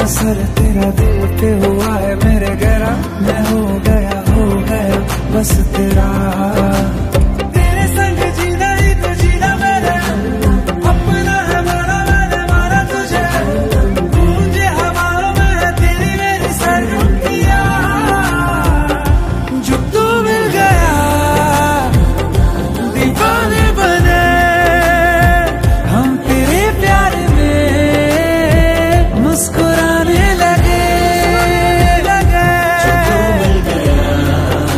असर तेरा दिल पे हुआ है मेरे गहरा, मैं हो गया बस तेरा।